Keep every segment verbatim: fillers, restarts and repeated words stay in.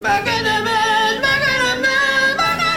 Baka naman, baka naman, baka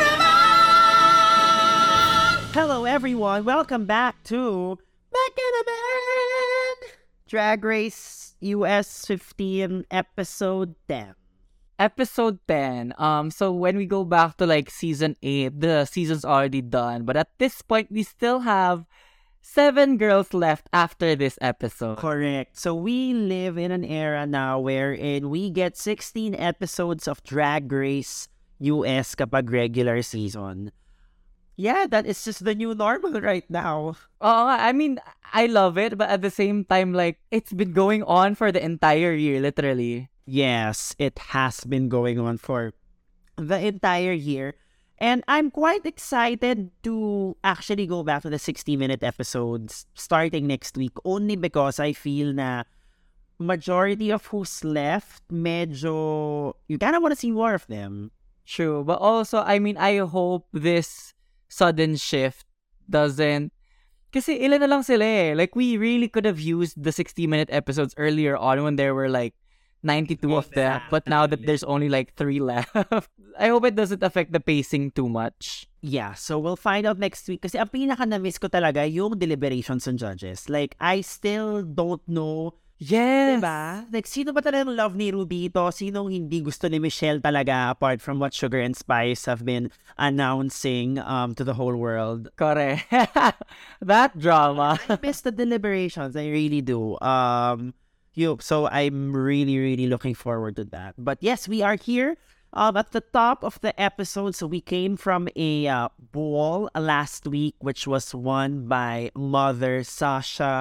naman. Hello everyone, welcome back to Baka naman! Drag Race U S fifteen episode ten. Episode ten. Um, so when we go back to like season eight, the season's already done. But at this point, we still have seven girls left after this episode. Correct. So we live in an era now wherein we get sixteen episodes of Drag Race U S kapag regular season. Yeah, that is just the new normal right now. Oh, I mean, I love it, but at the same time, like, it's been going on for the entire year, literally. Yes, it has been going on for the entire year. And I'm quite excited to actually go back to the sixty-minute episodes starting next week only because I feel na majority of who's left, medyo, you kind of want to see more of them. True. But also, I mean, I hope this sudden shift doesn't... Kasi ilan na lang sila eh. Like, we really could have used the sixty-minute episodes earlier on when there were like ninety-two of them. But now that there's only like three left, I hope it doesn't affect the pacing too much. Yeah, so we'll find out next week. Kasi ang pinaka-na-miss ko talaga yung deliberations ng judges. Like, I still don't know. Yes! Diba? Like, sino ba talagang love ni Rubito? Sinong hindi gusto ni Michelle talaga apart from what Sugar and Spice have been announcing um to the whole world? Correct. That drama. I miss the deliberations. I really do. Um, you, so I'm really, really looking forward to that. But yes, we are here um, at the top of the episode. So we came from a uh, ball last week, which was won by Mother Sasha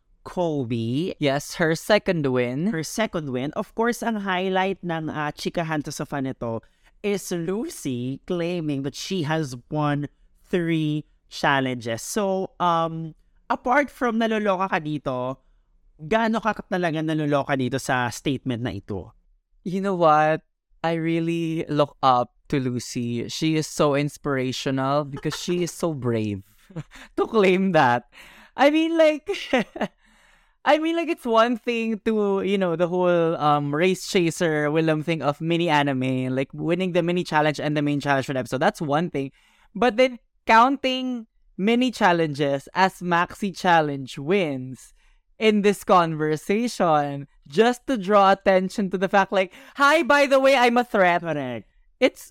Colby. Yes, her second win. Her second win. Of course, ang highlight ng uh, Chikahan to Sofa nito is Lucy claiming that she has won three challenges. So, um, apart from naluloka ka dito, gaano ka talaga naluloka dito sa statement na ito? You know what? I really look up to Lucy. She is so inspirational because she is so brave to claim that. I mean, like... I mean, like, it's one thing to, you know, the whole um race chaser Willem thing of mini anime, like winning the mini challenge and the main challenge for the episode. That's one thing. But then counting mini challenges as maxi challenge wins in this conversation just to draw attention to the fact, like, hi, by the way, I'm a threat. Correct. It's...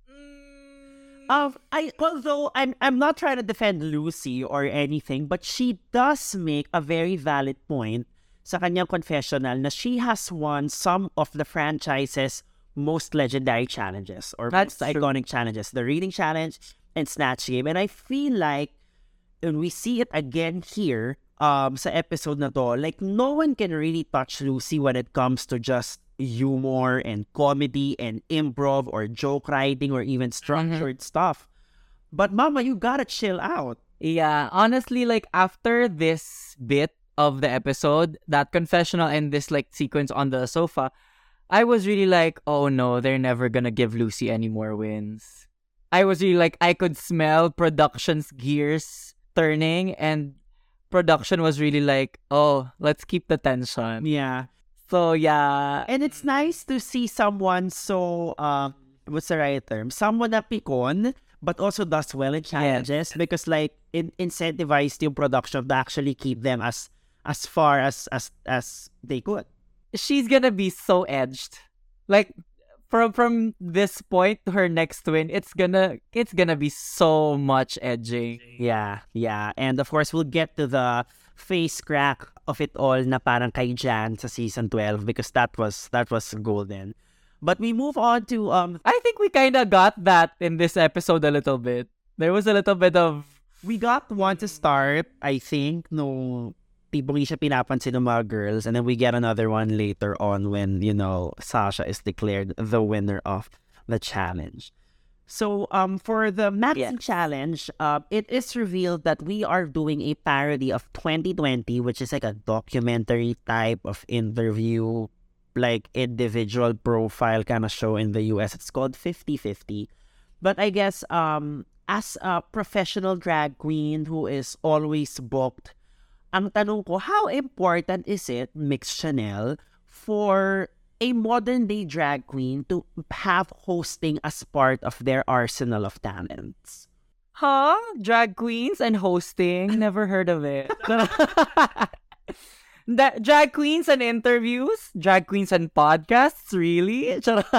Um, I although I'm I'm not trying to defend Lucy or anything, but she does make a very valid point sa kanyang confessional na she has won some of the franchise's most legendary challenges or That's most true. iconic challenges, the Reading Challenge and Snatch Game, and I feel like when we see it again here, um, sa episode na to, like no one can really touch Lucy when it comes to just humor and comedy and improv or joke writing or even structured stuff. But mama, you gotta chill out. Yeah, honestly, like, after this bit of the episode, that confessional and this, like, sequence on the sofa, I was really like, oh no, they're never gonna give Lucy any more wins. I was really like, I could smell production's gears turning, and production was really like, oh, let's keep the tension. Yeah. So, yeah. And it's nice to see someone so, um, what's the right term? Someone na pikon, but also does well in challenges because like it incentivized yung production to actually keep them as as far as as as they could. She's gonna be so edged. Like, from from this point to her next win, it's gonna it's gonna be so much edging. Yeah, yeah. And of course, we'll get to the face crack of it all na parang kay Jan sa season twelve because that was that was golden. But we move on to um I think we kind of got that in this episode a little bit. There was a little bit of... we got one to start, I think, no tipong hindi siya pinapansin ng mga girls, and then we get another one later on when, you know, Sasha is declared the winner of the challenge. So, um, for the Maxi Yes. Challenge, uh, it is revealed that we are doing a parody of twenty twenty, which is like a documentary type of interview, like individual profile kind of show in the U S. It's called fifty fifty. But I guess, um, as a professional drag queen who is always booked, ang tanong ko, how important is it, Mix Chanel, for a modern day drag queen to have hosting as part of their arsenal of talents. Huh? Drag queens and hosting? Never heard of it. That drag queens and interviews? Drag queens and podcasts? Really?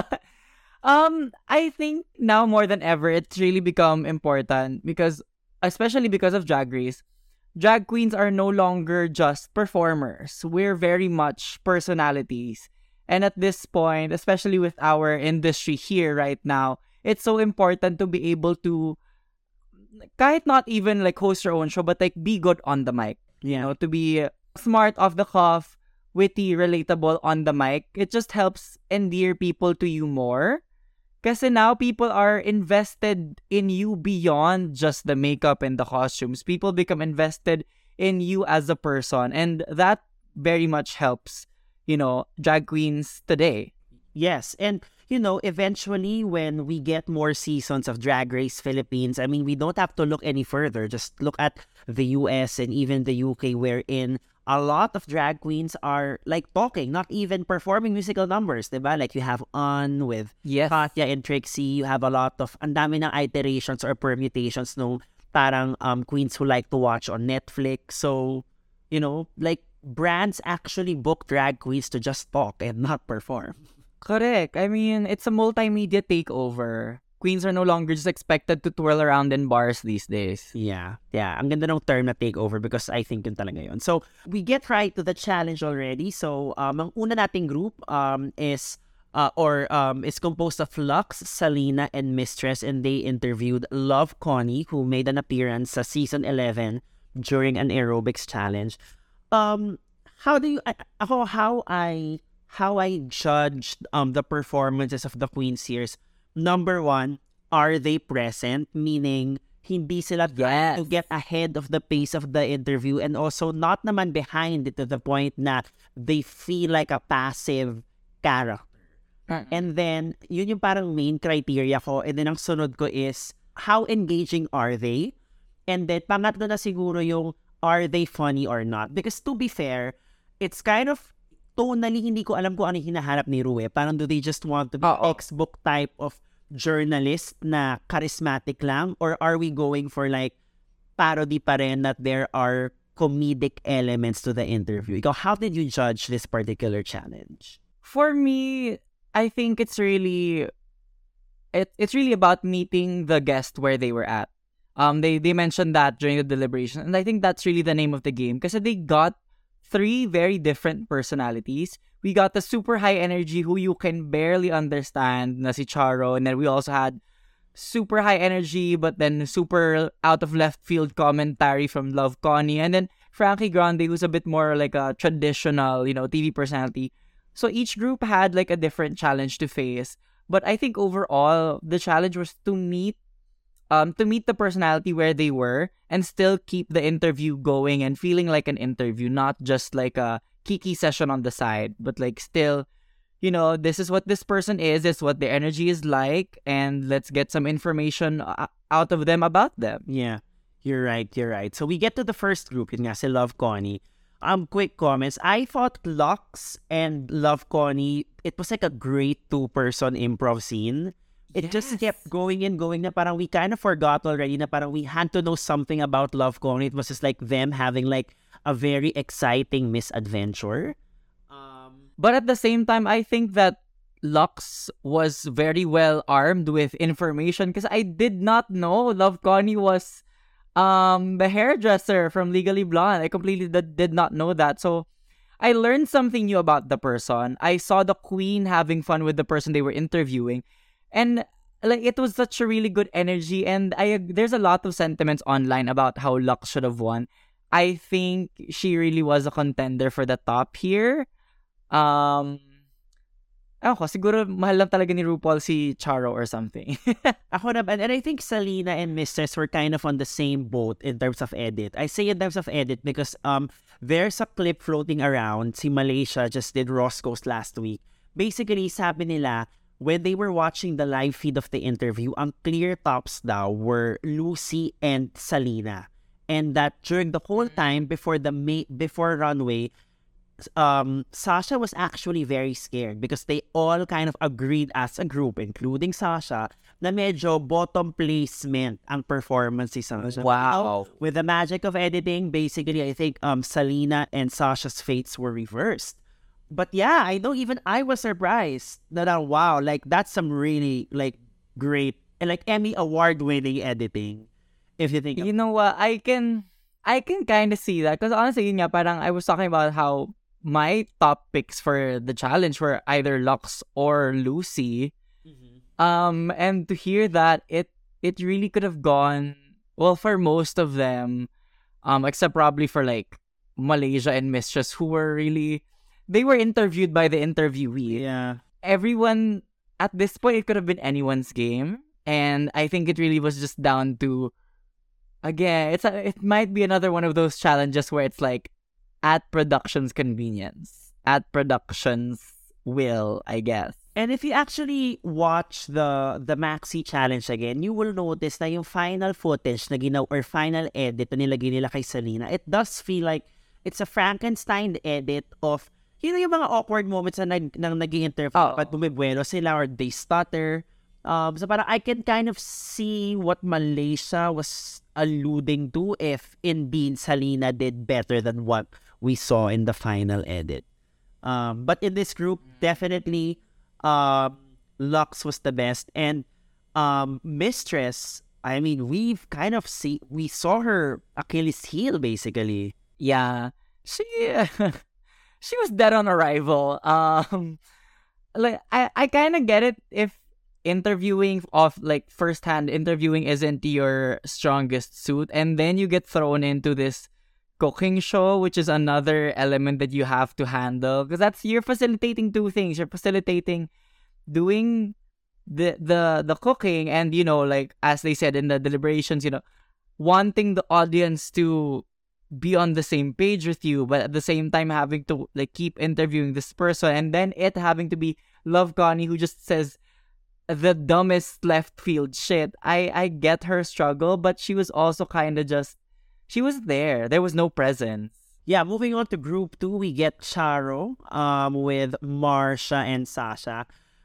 um, I think now more than ever, it's really become important because, especially because of Drag Race, drag queens are no longer just performers. We're very much personalities. And at this point, especially with our industry here right now, it's so important to be able to, kahit not even like host your own show, but like be good on the mic. You know, to be smart, off the cuff, witty, relatable on the mic. It just helps endear people to you more. Kasi now people are invested in you beyond just the makeup and the costumes. People become invested in you as a person. And that very much helps, you know, drag queens today. Yes, and you know, eventually when we get more seasons of Drag Race Philippines, I mean, we don't have to look any further. Just look at the U S and even the U K, wherein a lot of drag queens are like talking, not even performing musical numbers, diba? Like you have On with Yes. Katya and Trixie. You have a lot of, ang dami ng iterations or permutations nung parang um, queens who like to watch on Netflix. So, you know, like brands actually book drag queens to just talk and not perform. Correct. I mean, it's a multimedia takeover. Queens are no longer just expected to twirl around in bars these days. Yeah, yeah. Ang ganda ng term na takeover because I think yun talaga yun. So, we get right to the challenge already. So, um, ang una nating group um, is uh, or um, is composed of Lux, Salina, and Mistress, and they interviewed Love Connie, who made an appearance sa season eleven during an aerobics challenge. Um, how do you, I, ako, how I, how I judged um the performances of the queens here is, number one, are they present? Meaning, hindi sila trying Yes. to get ahead of the pace of the interview and also not naman behind it to the point na they feel like a passive character. And then, yun yung parang main criteria ko. And then, ang sunod ko is, how engaging are they? And then, pangatlo na siguro yung, are they funny or not? Because to be fair, it's kind of, tonally, hindi ko alam kung ano yung hinahanap ni Rue. Parang do they just want to be Oo. textbook type of journalist na charismatic lang? Or are we going for like, parody pa rin that there are comedic elements to the interview? Ikaw, how did you judge this particular challenge? For me, I think it's really it, it's really about meeting the guest where they were at. Um, they they mentioned that during the deliberation, and I think that's really the name of the game because they got three very different personalities. We got the super high energy who you can barely understand, na si Charo, and then we also had super high energy but then super out of left field commentary from Love Connie, and then Frankie Grande, who's a bit more like a traditional, you know, T V personality. So each group had like a different challenge to face. But I think overall, the challenge was to meet um to meet the personality where they were and still keep the interview going and feeling like an interview, not just like a kiki session on the side, but like still, you know, this is what this person is, this is what their energy is like, and let's get some information uh, out of them about them. Yeah, you're right, you're right. So we get to the first group, yun nga, si Love Connie. Um, quick comments. I thought Lux and Love Connie, it was like a great two-person improv scene. It just Yes. kept going and going na parang we kind of forgot already na parang we had to know something about Love Connie. It was just like them having like a very exciting misadventure. Um, But at the same time, I think that Lux was very well armed with information because I did not know Love Connie was um the hairdresser from Legally Blonde. I completely did, did not know that. So I learned something new about the person. I saw the queen having fun with the person they were interviewing, and like it was such a really good energy. And I there's a lot of sentiments online about how Lux should have won. I think she really was a contender for the top here. Um, ako, siguro mahal lang talaga ni RuPaul si Charo or something. Ako naman, and I think Salina and Mistress were kind of on the same boat in terms of edit. I say in terms of edit because um there's a clip floating around. Si Malaysia just did Roscoe's last week. Basically, sabi nila, when they were watching the live feed of the interview, ang clear tops daw were Lucy and Salina. And that during the whole time before the ma- before runway, um, Sasha was actually very scared because they all kind of agreed as a group, including Sasha, na medyo bottom placement ang performance si Sasha. Wow. Now, with the magic of editing, basically, I think um Salina and Sasha's fates were reversed. But yeah, I know even I was surprised that uh, wow, like that's some really like great and like Emmy award winning editing. If you think You know what? I can I can kind of see that because honestly, yun nga, parang I was talking about how my top picks for the challenge were either Lux or Lucy. Um, and to hear that, it it really could have gone well for most of them, um, except probably for like Malaysia and Mistress, who were really they were interviewed by the interviewee. yeah. Everyone at this point, it could have been anyone's game, and I think it really was just down to again, it's a, it might be another one of those challenges where it's like at production's convenience, at production's will, I guess. And if you actually watch the the Maxi Challenge again, you will notice na yung final footage na ginaw or final edit na nilagay nila kay Salina, it does feel like it's a Frankenstein edit of, you know, yung mga awkward moments na nag, nang nag-i-interview Oh. at bumibuelo sila or they stutter. Um, so parang I can kind of see what Malaysia was alluding to if indeed Salina did better than what we saw in the final edit. Um, but in this group, definitely um, Lux was the best. And um, Mistress, I mean, we've kind of see we saw her Achilles heel basically. Yeah, she she was dead on arrival. Um, like I I kind of get it if interviewing of like firsthand interviewing isn't your strongest suit, and then you get thrown into this cooking show, which is another element that you have to handle because that's you're facilitating two things. You're facilitating doing the the the cooking, and you know, like as they said in the deliberations, you know, wanting the audience to be on the same page with you, but at the same time having to like keep interviewing this person, and then it having to be Love Connie who just says the dumbest left field shit. I I get her struggle, but she was also kind of just she was there. There was no presence. Yeah, moving on to group two, we get Charo um, with Marsha and Sasha.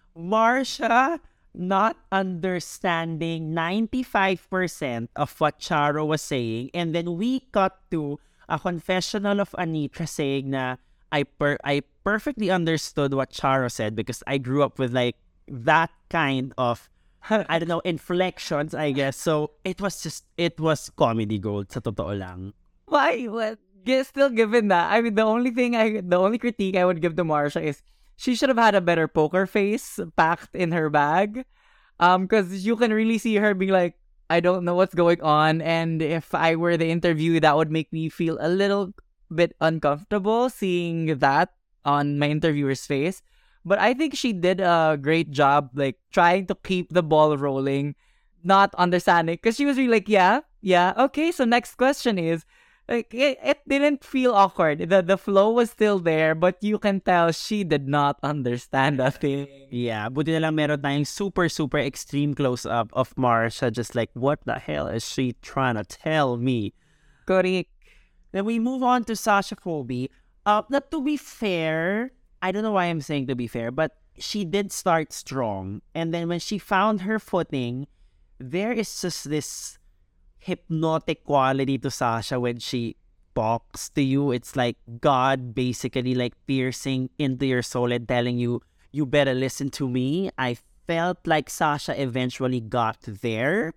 Marsha not understanding ninety-five percent of what Charo was saying, and then we cut to a confessional of Anitra saying na I per I perfectly understood what Charo said because I grew up with like that kind of I don't know inflections, I guess. So it was just it was comedy gold sa totoo lang. Why? What? G- Still given that, I mean, the only thing I, the only critique I would give to Marsha is she should have had a better poker face packed in her bag. Um, because you can really see her being like, I don't know what's going on, and if I were the interview, that would make me feel a little bit uncomfortable seeing that on my interviewer's face. But I think she did a great job, like trying to keep the ball rolling, not understanding, because she was really like, yeah, yeah, okay. So next question is, like, it, it didn't feel awkward. The the flow was still there, but you can tell she did not understand a thing. Yeah, buti na lang meron tayong super, super extreme close-up of Marsha just like, what the hell is she trying to tell me? Correct. Then we move on to Sasha Colby. Uh, now, to be fair, I don't know why I'm saying to be fair, but she did start strong. And then when she found her footing, there is just this hypnotic quality to Sasha when she talks to you. It's like God basically like piercing into your soul and telling you, you better listen to me. I felt like Sasha eventually got there.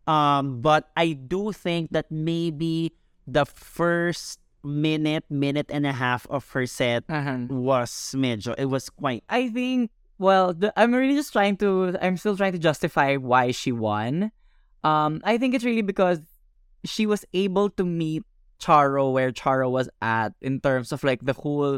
Um, but I do think that maybe the first minute, minute and a half of her set Uh-huh. was medyo, it was quite, I think, well, the, I'm really just trying to, I'm still trying to justify why she won. Um, I think it's really because she was able to meet Charo where Charo was at in terms of like the whole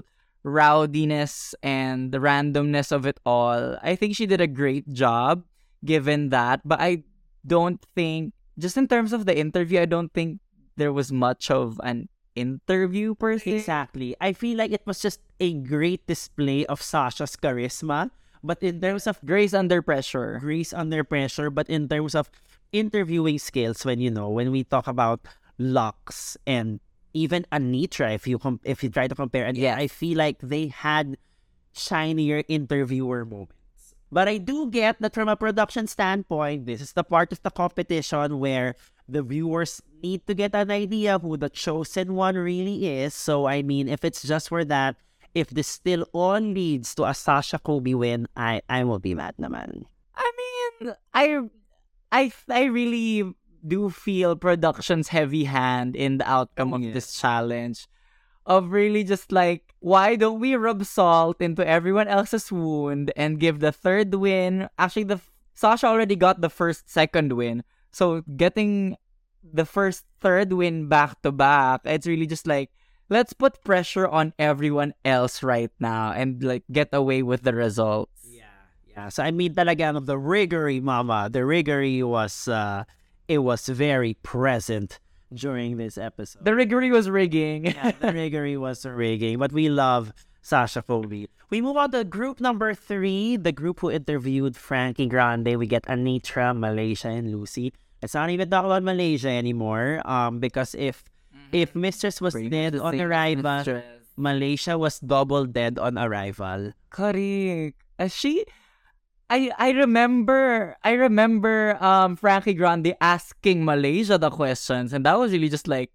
rowdiness and the randomness of it all. I think she did a great job given that, but I don't think, just in terms of the interview, I don't think there was much of an interview per se. exactly. I feel like it was just a great display of Sasha's charisma, but in terms of Grace under pressure. grace under pressure, but in terms of interviewing skills, when you know, when we talk about Lux and even Anitra, if you com- if you try to compare, and yeah, I feel like they had shinier interviewer moments. But I do get that from a production standpoint, this is the part of the competition where the viewers need to get an idea who the chosen one really is. So, I mean, if it's just for that, if this still all leads to a Sasha Kobe win, I, I will be mad naman. I mean, I, I, I really do feel production's heavy hand in the outcome of Yeah. this challenge. Of really just like, why don't we rub salt into everyone else's wound and give the third win? Actually, the Sasha already got the first, second win. So getting the first, third win back to back, it's really just like, let's put pressure on everyone else right now and like get away with the results. Yeah, yeah. So I mean, talagang the riggery, mama. The riggery was, uh, it was very present during this episode. The riggery was rigging. Yeah, the riggery was rigging, but we love Sasha Kobe. We move on to group number three, the group who interviewed Frankie Grande. We get Anitra, Malaysia, and Lucy. Let's not even talk about Malaysia anymore, um, because if if Mistress was Bring dead the on same arrival, mistress. Malaysia was double dead on arrival. Correct. Uh, she, I, I remember, I remember, um, Frankie Grande asking Malaysia the questions, and that was really just like,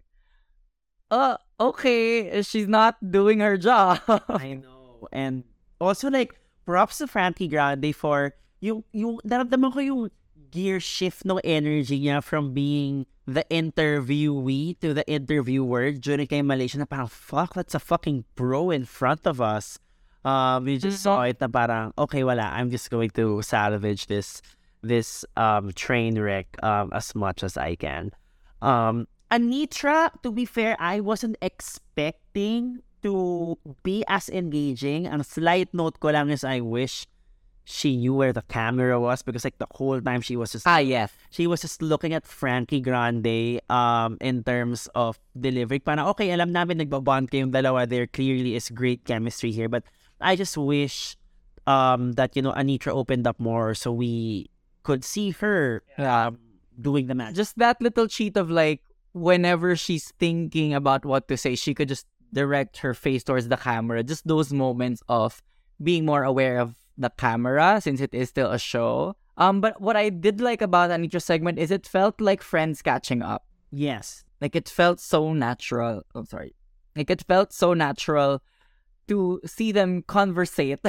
uh, okay, she's not doing her job. I know. And also, like, props to Frankie Grande for yung, yung, naramdaman ko yung gear shift no energy niya from being the interviewee to the interviewer during kay Malaysia na parang, fuck, that's a fucking pro in front of us. Um, we just saw it na parang, okay, wala, I'm just going to salvage this this um train wreck um as much as I can. Um, Anitra, to be fair, I wasn't expecting to be as engaging. Ang slight note ko lang is I wish she knew where the camera was because like the whole time she was just Ah, yes. she was just looking at Frankie Grande um in terms of delivery. Parang okay, alam namin nagbabond kayong dalawa. There clearly is great chemistry here, but I just wish um that you know Anitra opened up more so we could see her Yeah. um, doing the match. Just that little cheat of like, whenever she's thinking about what to say, she could just direct her face towards the camera. Just those moments of being more aware of the camera since it is still a show. Um, but what I did like about Anitra's segment is it felt like friends catching up. Yes. Like it felt so natural. Oh, sorry. Like it felt so natural to see them conversate.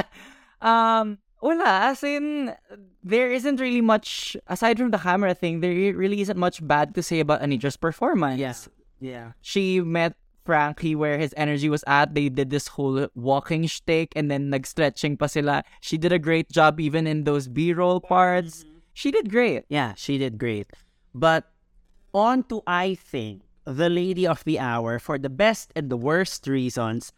um, wala, as in, there isn't really much, aside from the camera thing, there really isn't much bad to say about Anitra's performance. Yes. Yeah. She met Frankie where his energy was at. They did this whole walking shtick and then nag-stretching pa sila. She did a great job even in those B-roll parts. She did great. Yeah, she did great. But on to, I think, the lady of the hour for the best and the worst reasons.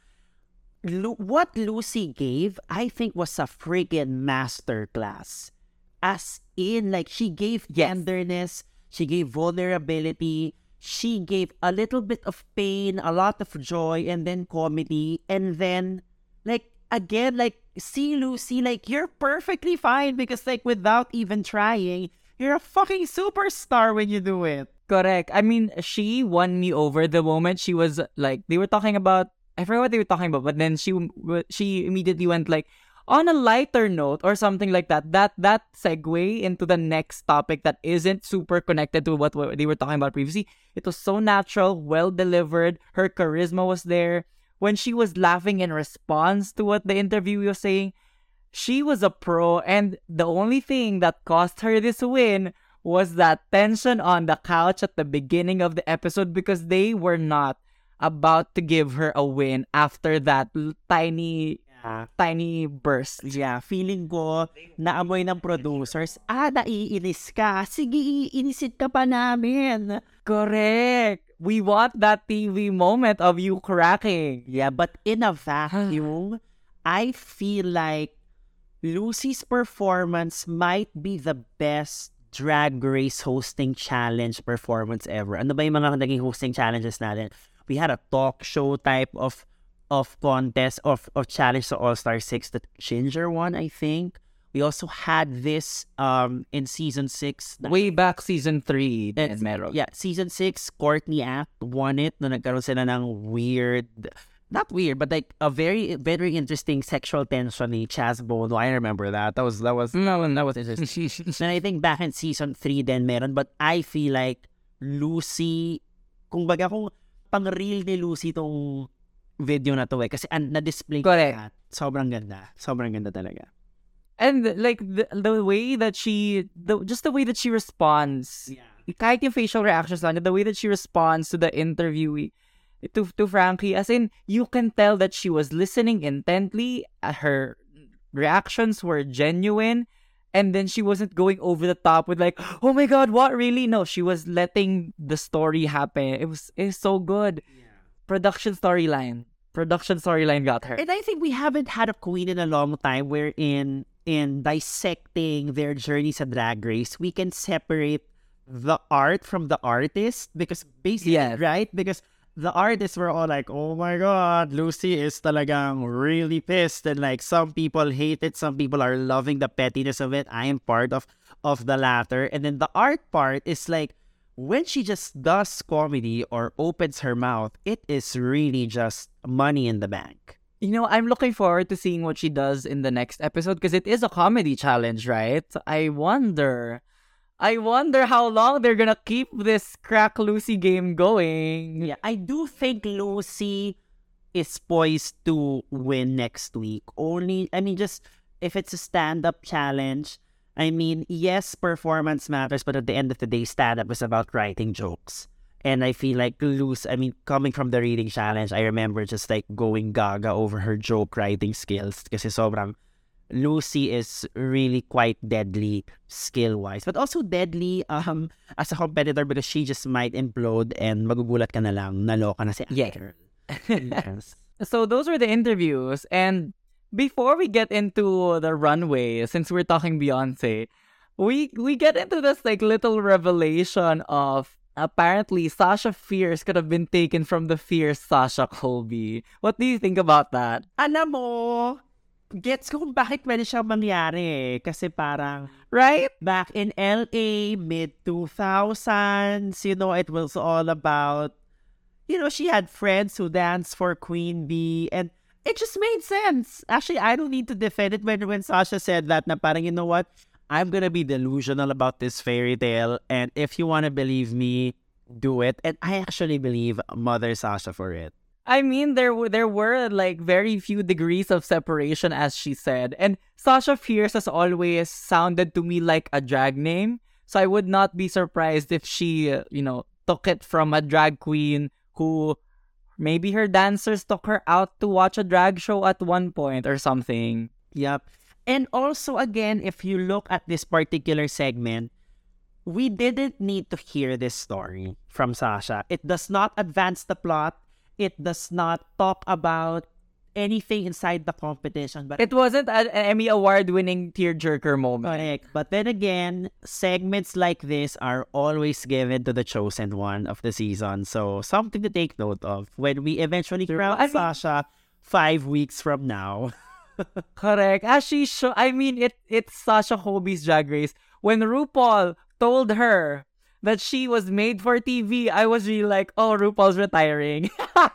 Lu- what Lucy gave, I think, was a freaking masterclass. As in, like, she gave Yes. tenderness, she gave vulnerability, she gave a little bit of pain, a lot of joy, and then comedy, and then, like, again, like, see, Lucy, like, you're perfectly fine because, like, without even trying, you're a fucking superstar when you do it. Correct. I mean, she won me over the moment she was like, they were talking about, I forgot what they were talking about, but then she she immediately went like, on a lighter note or something like that. That that segue into the next topic that isn't super connected to what, what they were talking about previously. It was so natural, well delivered. Her charisma was there. When she was laughing in response to what the interviewee was saying, she was a pro. And the only thing that cost her this win was that tension on the couch at the beginning of the episode because they were not about to give her a win after that l- tiny Yeah. tiny burst. Yeah, feeling ko, naamoy ng producers, ah, naiinis ka. Sige, iinisit ka pa namin. Correct. We want that T V moment of you cracking. Yeah, but in a vacuum, I feel like Lucy's performance might be the best Drag Race hosting challenge performance ever. Ano ba yung mga naging hosting challenges natin? We had a talk show type of of contest of of challenge sa All Star six that Ginger won, I think. We also had this um in season six. Way back season three, That's- and meron. Yeah, season six, Courtney Act won it no nagkaroon sila ng weird, not weird, but like a very, very interesting sexual tension ni Chaz Bono. I remember that. That was, that was, No, that was interesting. and I think back in season three then meron, but I feel like Lucy, kung baga kung pang-real ni Lucy tong video na to eh. Kasi an, na-display ko Correct. lahat. Sobrang ganda. Sobrang ganda talaga. And like the, the way that she, the just the way that she responds, Yeah. kahit yung facial reactions lang, the way that she responds to the interviewee, to to Frankie, as in, you can tell that she was listening intently. uh, Her reactions were genuine, and then she wasn't going over the top with like, "Oh my God, what really?" No, she was letting the story happen. It was it's so good. Production storyline, production storyline got her. And I think we haven't had a queen in a long time wherein in dissecting their journey sa Drag Race, we can separate the art from the artist because basically, Yes. right? Because the artists were all like, oh my God, Lucy is talagang really pissed. And like some people hate it. Some people are loving the pettiness of it. I am part of, of the latter. And then the art part is like, when she just does comedy or opens her mouth, it is really just money in the bank. You know, I'm looking forward to seeing what she does in the next episode because it is a comedy challenge, right? I wonder, I wonder how long they're gonna keep this Crack Lucy game going. Yeah, I do think Lucy is poised to win next week. Only, I mean, just if it's a stand-up challenge, I mean, yes, performance matters, but at the end of the day, stand-up is about writing jokes. And I feel like Lucy, I mean, coming from the reading challenge, I remember just like going gaga over her joke writing skills kasi sobrang Lucy is really quite deadly skill-wise, but also deadly um as a competitor because she just might implode and magugulat ka na lang, naloka na si Yeah. girl. Yes. So those were the interviews, and before we get into the runway, since we're talking Beyonce, we we get into this like little revelation of apparently Sasha Fierce could have been taken from the fierce Sasha Colby. What do you think about that? Alam mo, gets ko kung bakit pwede siyang mangyari eh. Kasi parang Right? back in L A, mid two thousands, you know, it was all about, you know, she had friends who danced for Queen Bee, and it just made sense. Actually, I don't need to defend it when, when Sasha said that na parang, you know what, I'm gonna be delusional about this fairy tale, and if you wanna believe me, do it. And I actually believe Mother Sasha for it. I mean, there were there were like very few degrees of separation, as she said, and Sasha Fierce has always sounded to me like a drag name. So I would not be surprised if she, uh, you know, took it from a drag queen who maybe her dancers took her out to watch a drag show at one point or something. Yep. And also, again, if you look at this particular segment, we didn't need to hear this story from Sasha. It does not advance the plot. It does not talk about anything inside the competition. But It wasn't an Emmy Award-winning tearjerker moment. correct. But then again, segments like this are always given to the chosen one of the season. So something to take note of when we eventually crown I mean- Sasha five weeks from now. Correct. As she show, I mean, it it's Sasha Colby's Drag Race. When RuPaul told her that she was made for T V, I was really like, oh, RuPaul's retiring.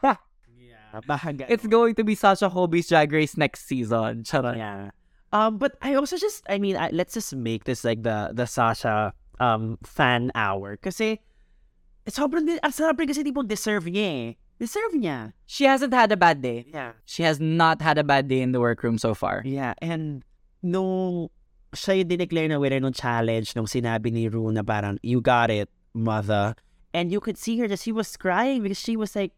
Yeah, bahaga. It's going to be Sasha Colby's Drag Race next season. Charot. Yeah. Um, but I also just, I mean, I, let's just make this like the the Sasha um fan hour. Kasi, sobrang, ang sarap rin kasi tipong deserve niya eh. Deserve niya. She hasn't had a bad day. Yeah. She has not had a bad day in the workroom so far. Yeah, and nung siya yung dineclare na winner nung challenge, nung sinabi ni Ru na parang, you got it, mother. And you could see her just, she was crying because she was like,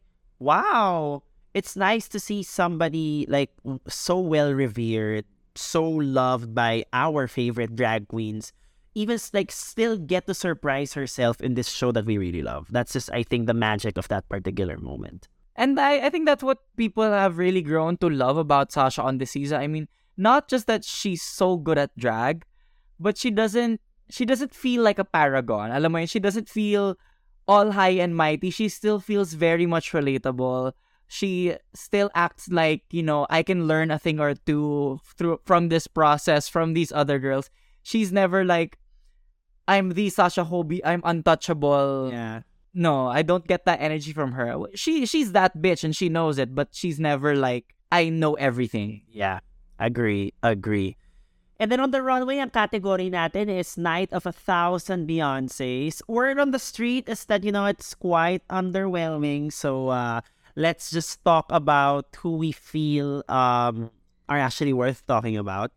wow, it's nice to see somebody like so well revered, so loved by our favorite drag queens, even like still get to surprise herself in this show that we really love. That's just, I think, the magic of that particular moment. And I, I think that's what people have really grown to love about Sasha on this season. I mean, not just that she's so good at drag, but she doesn't she doesn't feel like a paragon. Alam mo yun, she doesn't feel all high and mighty. She still feels very much relatable. she still acts like, you know, I can learn a thing or two through from this process from these other girls. She's never like, I'm the Sasha Hobie, I'm untouchable. Yeah. No, I don't get that energy from her. She she's that bitch and she knows it, but she's never like, I know everything. Yeah. Agree. Agree. And then on the runway, ang category natin is Night of a Thousand Beyoncés. Word on the street is that, you know, it's quite underwhelming. So uh, let's just talk about who we feel um are actually worth talking about.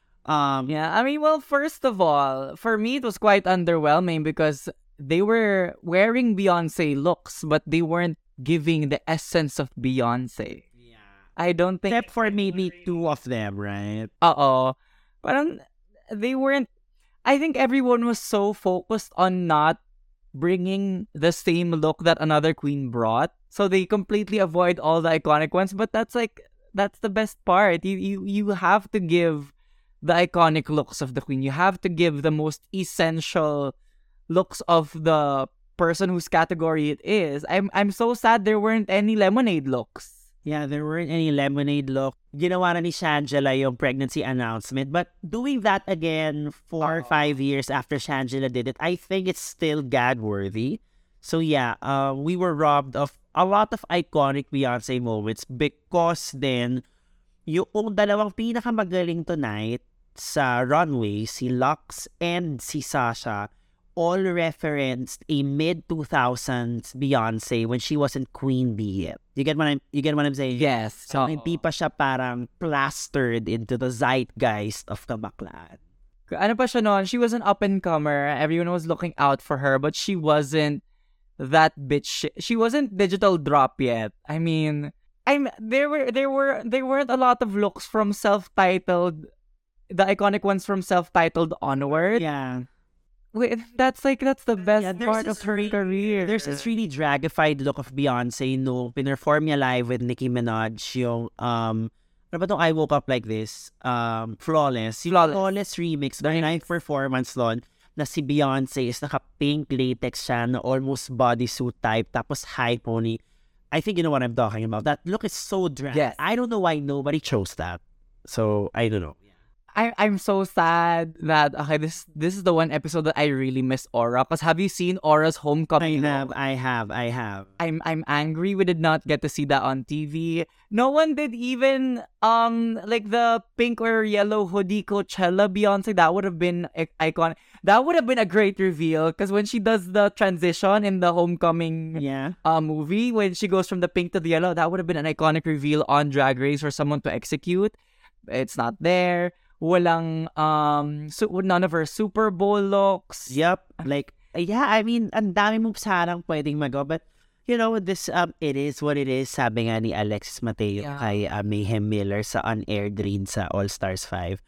Um, Yeah, I mean, well, first of all, for me, it was quite underwhelming because they were wearing Beyonce looks, but they weren't giving the essence of Beyonce. yeah. I don't think... Except for maybe two of them, right? Uh-oh. Parang they weren't... I think everyone was so focused on not bringing the same look that another queen brought. So they completely avoid all the iconic ones. But that's like... That's the best part. You, you, you have to give the iconic looks of the queen. You have to give the most essential looks of the person whose category it is. I'm I'm so sad there weren't any lemonade looks. Yeah, there weren't any lemonade look. Ginawa na ni Shangela yung pregnancy announcement. But doing that again four or five years after Shangela did it, I think it's still gag-worthy. So yeah, uh, we were robbed of a lot of iconic Beyonce moments because then yung dalawang pinakamagaling tonight sa runway, si Lux and si Sasha, all referenced a mid two thousands Beyonce when she wasn't Queen Bee yet. You get what I'm, you get what I'm saying? Yes. So, hindi pa siya parang plastered into the zeitgeist of kabaklaan. Ano pa siya noon? She was an up-and-comer. Everyone was looking out for her, but she wasn't that bitch. She wasn't digital drop yet. I mean, I'm there were there were there weren't a lot of looks from self-titled, the iconic ones from self-titled onward. Yeah. Wait, that's like that's the best Yeah, there's part of this her re- career. There's this really dragified look of Beyonce no pinerform niya live with Nicki Minaj yung um ano ba tong I Woke Up Like This um Flawless yung Flawless. Flawless remix the ninth performance lon na si Beyonce is naka pink latex siya na almost bodysuit type tapos high pony. I think you know what I'm talking about. That look is so drag. Yes. I don't know why nobody chose that. So I don't know. I I'm so sad that okay this this is the one episode that I really miss Aura. Cause have you seen Aura's I homecoming? have, I have, I have. I'm I'm angry we did not get to see that on T V. No one did even um like the pink or yellow hoodie Coachella Beyonce. That would have been I- iconic. That would have been a great reveal because when she does the transition in the homecoming Yeah. uh, movie, when she goes from the pink to the yellow, that would have been an iconic reveal on Drag Race for someone to execute. It's not there. Walang um so none of her Super Bowl looks. Yep. Like, yeah, I mean, ang dami mong sarang pwedeng magawa. But, you know, this, um, it is what it is. Sabi nga ni Alexis Mateo Yeah. kay uh, Mayhem Miller sa unaired rin sa All Stars five.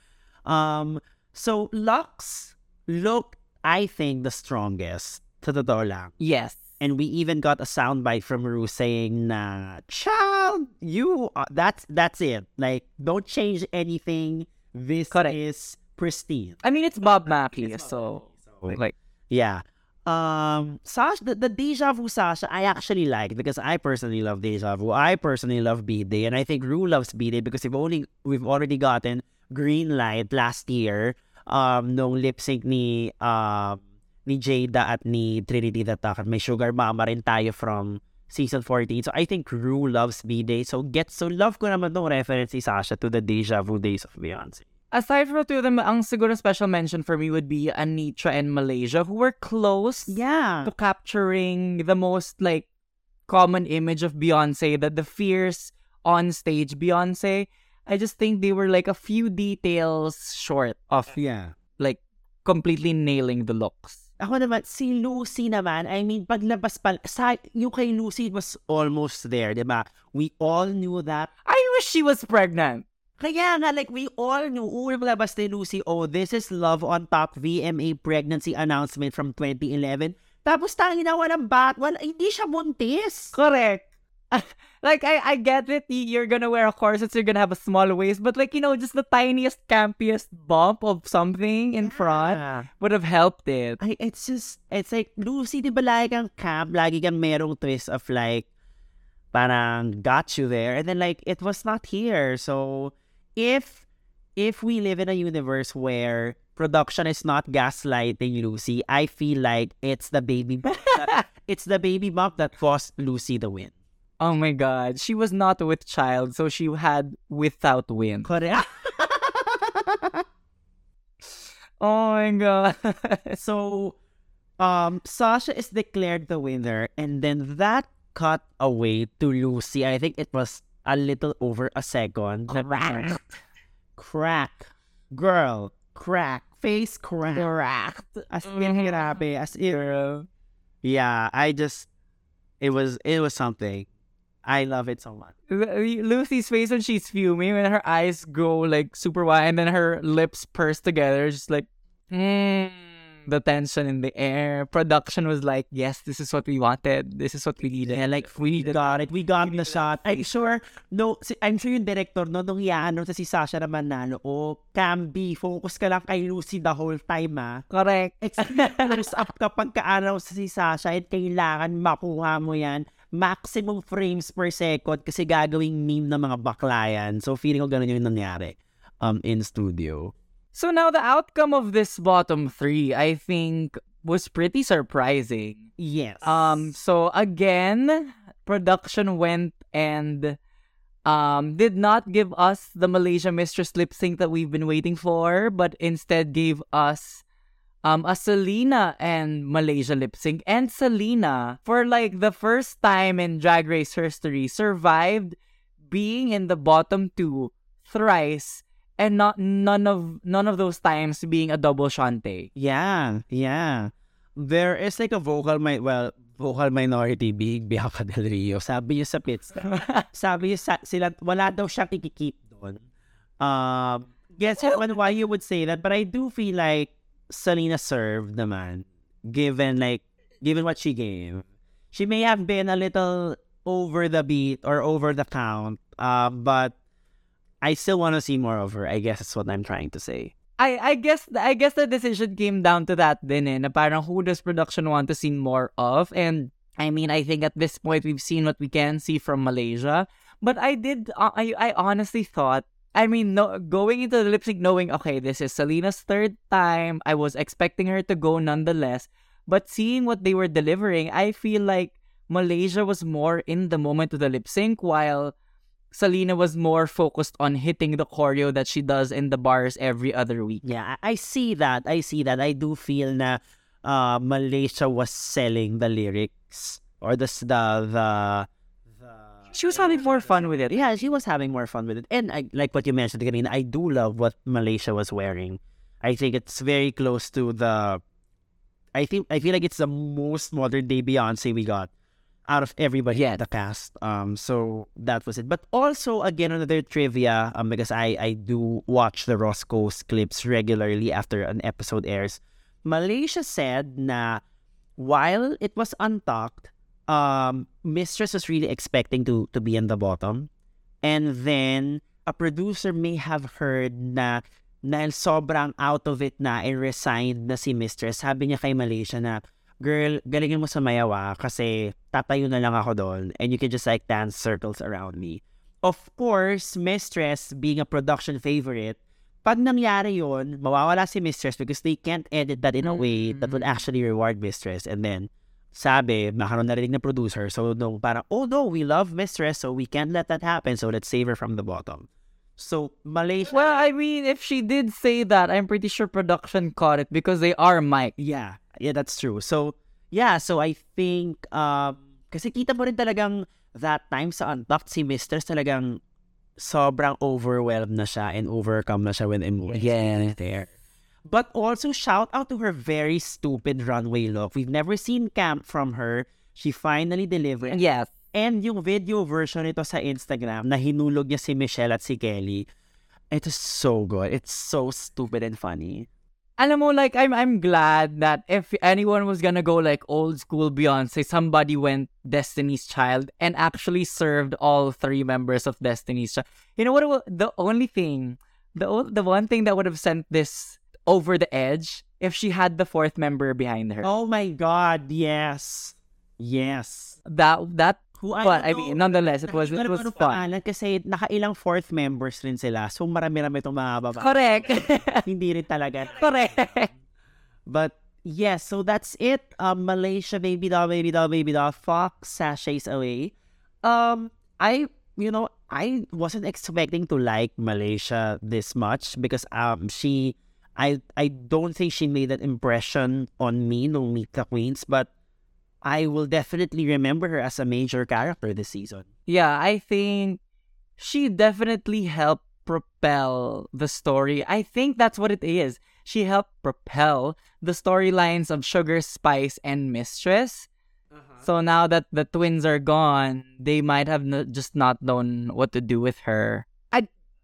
Um, so, Lux looked, I think, the strongest. Sa totoo lang. Yes. And we even got a soundbite from Ru saying na, child, you, uh, that's, that's it. Like, don't change anything. This Correct. is pristine. I mean it's Bob Mackie, so like Yeah. Um, Sasha, the, the Deja Vu Sasha, I actually like because I personally love Deja Vu. I personally love B-Day, and I think Ru loves B-Day because we've only we've already gotten green light last year. Um, nung lip sync ni um ni Jada at ni Trinity the Tuck. May Sugar Mama rin tayo from season fourteen. So I think Ru loves B-Day. So get so love ko naman tong reference si Sasha to the Deja Vu days of Beyonce. aside from the two of them, ang siguro special mention for me would be Anitra and Malaysia, who were close Yeah. to capturing the most like common image of Beyonce, that the fierce on stage Beyonce. I just think they were like a few details short of Yeah. like completely nailing the looks. Ako naman, si Lucy naman, I mean, paglabas pa, sa, yung kay Lucy, it was almost there, di ba? We all knew that. I wish she was pregnant. Kaya nga, like, we all knew, unang labas ni Lucy, oh, this is Love on Top V M A pregnancy announcement from twenty eleven. Tapos tangin na walang bat, wala, hindi siya buntis. Correct. Like, I, I get it. You're gonna wear a corset, so you're gonna have a small waist. But, like, you know, just the tiniest, campiest bump of something in front Yeah. would have helped it. I, it's just, it's like, Lucy, di ba lagi kang camp, lagi kang merong twist of like, parang got you there, and then like it was not here. So if if we live in a universe where production is not gaslighting Lucy, I feel like it's the baby it's the baby bump that cost Lucy the win. Oh my God. She was not with child, so she had without win. Correct. Oh my God. So um Sasha is declared the winner, and then that cut away to Lucy. I think it was a little over a second. Crack. Crack. Girl. Crack. Face crack. Cracked. As in, grabe. As in, yeah, I just, it was, it was something. I love it so much. Lu- Lucy's face when she's fuming, when her eyes go like super wide and then her lips purse together, just like, mm, the tension in the air. Production was like, yes, this is what we wanted. This is what we needed. Yeah, like, we got it. We got the shot. I'm sure, no, si- I'm sure yung director, no, nung yaano sa si Sasha naman na, no, oh, Camby, focus ka lang kay Lucy the whole time, ah. Correct. Close up kapag kaaraw sa si Sasha at kailangan makuha mo yan. Maximum frames per second kasi gagawing meme ng mga bakla yan. So, feeling ko ganun yung nangyari um, in studio. So now the outcome of this bottom three, I think, was pretty surprising. Yes. Um. So again, production went and um did not give us the Malaysia Mistress lip sync that we've been waiting for, but instead gave us um a Selena and Malaysia lip sync. And Selena, for like the first time in Drag Race history, survived being in the bottom two thrice. And not none of none of those times being a double shante. Yeah, yeah. There is like a vocal mi- well, vocal minority being Bianca Del Rio. Sabi niya sa pits. Sabi niya sa, sila wala daw siyang ikikip doon. Um, guess when why you would say that, but I do feel like Selena served naman, given like given what she gave. She may have been a little over the beat or over the count, uh, but I still want to see more of her. I guess that's what I'm trying to say. I I guess I guess the decision came down to that din eh, na parang who does production want to see more of? And I mean, I think at this point we've seen what we can see from Malaysia. But I did uh, I I honestly thought, I mean, no, going into the lip sync knowing, okay, this is Selena's third time, I was expecting her to go nonetheless. But seeing what they were delivering, I feel like Malaysia was more in the moment of the lip sync, while Selena was more focused on hitting the choreo that she does in the bars every other week. Yeah, I I see that. I see that. I do feel na uh, Malaysia was selling the lyrics or the the the. the She was having more fun with it. yeah, she was having more fun with it. And I, like what you mentioned, kanina, I do love what Malaysia was wearing. I think it's very close to the. I think I feel like it's the most modern day Beyonce we got out of everybody Yeah. in the cast. Um, so that was it. But also, again, another trivia, um, because I, I do watch the Roscoe's clips regularly after an episode airs. Malaysia said na while it was untucked, um, Mistress was really expecting to, to be in the bottom. And then, a producer may have heard na dahil sobrang out of it na, and resigned na si Mistress. Sabi niya kay Malaysia na, girl, galingin mo sa mayawa kasi tatayo na lang ako doon and you can just like dance circles around me. Of course, Mistress being a production favorite, pag nangyari yun, mawawala si Mistress because they can't edit that in a way that would actually reward Mistress. And then, sabi, makaroon na rin ng producer. So, nung parang, oh no, we love Mistress so we can't let that happen. So, let's save her from the bottom. So, Malaysia... Well, I mean, if she did say that, I'm pretty sure production caught it because they are mic. Yeah, yeah, that's true. So, yeah, so I think, um, kasi kita mo rin talagang that time sa Untucked, si Mistress talagang sobrang overwhelmed na siya and overcome na siya when emotions Yeah. there. But also, shout out to her very stupid runway look. We've never seen camp from her. She finally delivered. Yes. And yung video version nito sa Instagram na hinulog niya si Michelle at si Kelly, it is so good. It's so stupid and funny. Alam mo, like, I'm I'm glad that if anyone was gonna go like old school Beyonce, somebody went Destiny's Child and actually served all three members of Destiny's Child. You know what? it wa- The only thing, the o- the one thing that would have sent this over the edge if she had the fourth member behind her. Oh my God, yes. Yes. That that Who I But I don't know. mean, nonetheless, it was it Nakikita was ko ano fun. pangalan kasi nakailang fourth members rin sila. So marami-rami itong mga babae. Correct. Hindi rin talaga. Correct. But yes, so that's it. Um, Malaysia, baby doll, baby doll, baby doll. Fox sashays away. Um, I, you know, I wasn't expecting to like Malaysia this much because um she, I I don't think she made that impression on me no Meet the Queens, but I will definitely remember her as a major character this season. Yeah, I think she definitely helped propel the story. I think that's what it is. She helped propel the storylines of Sugar, Spice, and Mistress. Uh-huh. So now that the twins are gone, they might have n- just not known what to do with her. I,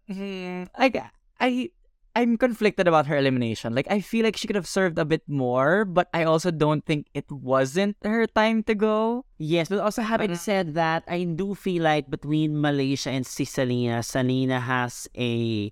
I, I, I'm conflicted about her elimination. Like, I feel like she could have served a bit more, but I also don't think it wasn't her time to go. Yes, but also having Uh-huh. said that, I do feel like between Malaysia and si Salina, Salina has a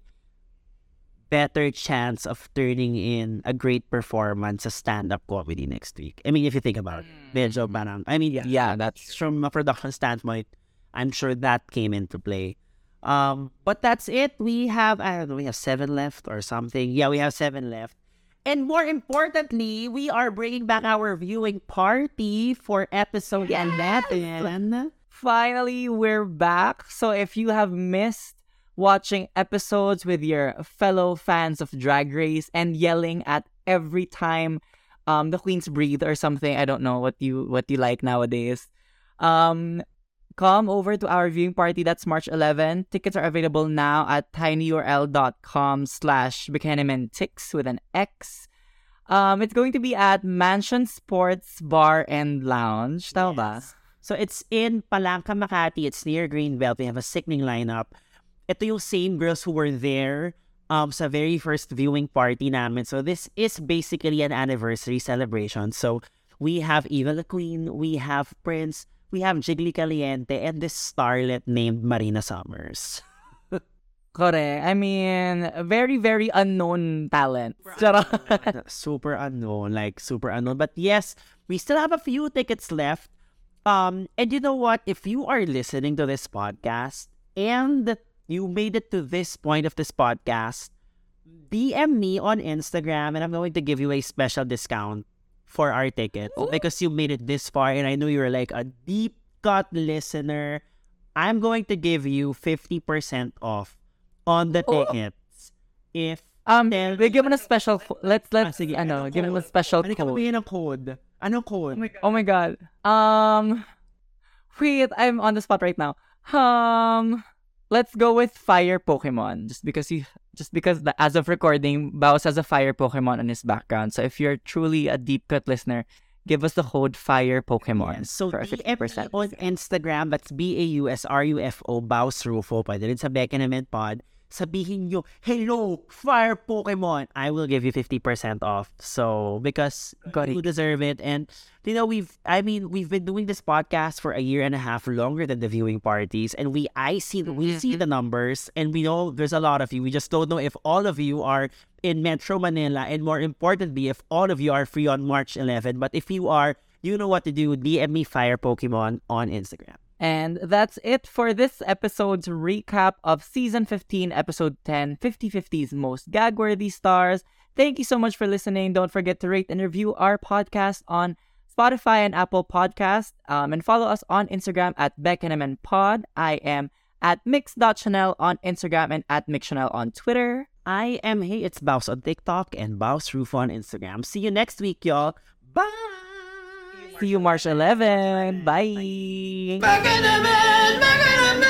better chance of turning in a great performance as stand-up comedy next week. I mean, if you think about it, medyo parang, I mean, yeah, Yeah, that's from a production standpoint, I'm sure that came into play. Um, but that's it. We have, I don't know, we have seven left or something. Yeah, we have seven left. And more importantly, we are bringing back our viewing party for episode eleven. Finally, we're back. So if you have missed watching episodes with your fellow fans of Drag Race and yelling at every time um the queens breathe or something, I don't know what you what you like nowadays. Um come over to our viewing party. That's March eleventh. Tickets are available now at tinyurl.com slash Buchananmentix with an X. Um, it's going to be at Mansion Sports Bar and Lounge. Tama ba? So it's in Palangka, Makati. It's near Greenbelt. We have a sickening lineup. Ito yung same girls who were there um sa very first viewing party namin. So this is basically an anniversary celebration. So we have Eva the Queen, we have Prince, we have Jiggly Caliente, and this starlet named Marina Summers. Correct. I mean, very, very unknown talent. Charot. Super unknown, like super unknown. But yes, we still have a few tickets left. Um, and you know what? If you are listening to this podcast and you made it to this point of this podcast, D M me on Instagram and I'm going to give you a special discount for our ticket because you made it this far and I know you're like a deep cut listener. I'm going to give you fifty percent off on the Oh. tickets if Um, Tell- we give him a special. Fo- let's let's Ah, sige, ano, anong give him a code? special ano ka code. magbigay ng code? Anong code? Oh my god. Um, wait, I'm on the spot right now. Um, let's go with fire Pokemon. Just because you, just because the, as of recording, Baus has a fire Pokemon on his background. So if you're truly a deep cut listener, give us the code fire Pokemon Yes. So, for a D fifty M me percent. on Instagram, that's B A U S R U F O, Baus Rufo. Pwede rin sa Buchananment Pod. Sabihin nyo, hello, Fire Pokemon. I will give you fifty percent off. So, because Got you it. deserve it. And, you know, we've, I mean, we've been doing this podcast for a year and a half longer than the viewing parties. And we, I see, we see the numbers and we know there's a lot of you. We just don't know if all of you are in Metro Manila. And more importantly, if all of you are free on March eleventh. But if you are, you know what to do. D M me Fire Pokemon on Instagram. And that's it for this episode's recap of Season fifteen, Episode ten, fifty fifty's Most Gag-Worthy Stars. Thank you so much for listening. Don't forget to rate and review our podcast on Spotify and Apple Podcast. Um, and follow us on Instagram at BeckenhamandPod. I am at mix dot chanel on Instagram and at mixchanel on Twitter. I am Hey It's Baus on TikTok and Baus Rufo on Instagram. See you next week, y'all. Bye! See you March eleventh. Bye! Back in a minute, back in a minute.